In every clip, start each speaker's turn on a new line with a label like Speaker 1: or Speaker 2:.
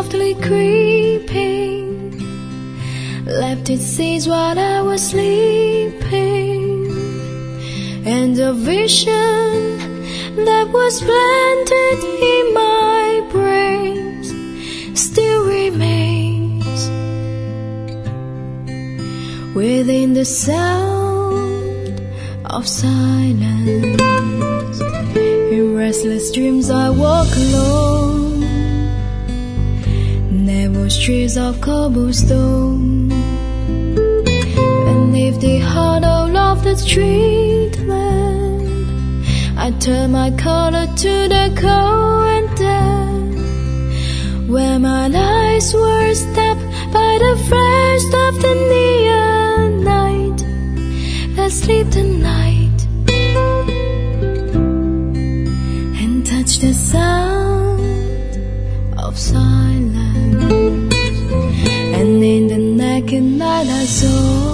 Speaker 1: softly creeping, left its seeds while I was sleeping, and the vision that was planted in my brain still remains within the sound of silence. In restless dreams I walk alone, narrow streets of cobblestone, beneath the hollow of the street lamp, I turn my collar to the cold and damp, where my eyes were stabbed by the flash of the neon night. I sleep the night and touch the sound of silence, and in the naked night I saw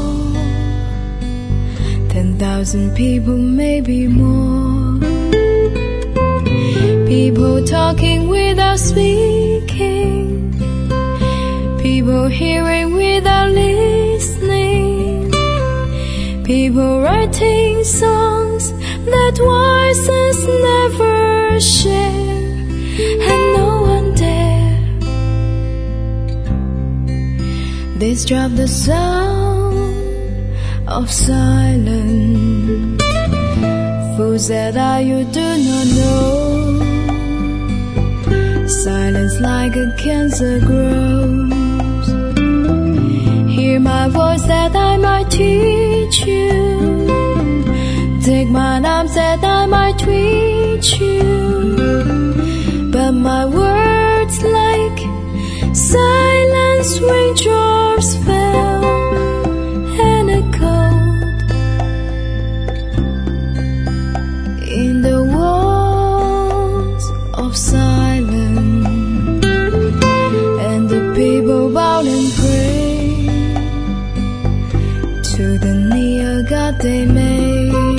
Speaker 1: 10,000 people, maybe more, people talking without speaking, people hearing without listening, people writing songs that voices never share, and no one dare disrupt the sound of silence. Fools that are you do not know, silence like a cancer grows. Hear my voice that I might teach you, take my arms that I might reach you, but my words like silence raindrops fell and echoed in the walls of silence, and the people bowed and prayed to the near God they made,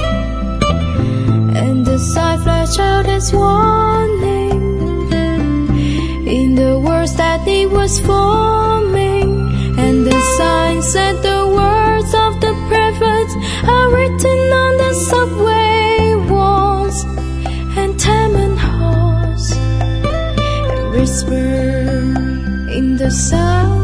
Speaker 1: and the sign flashed out its warning in the words that it was forming, and the sign said the words of the prophets are written on the subway walls and tenement halls, and whisper in the sound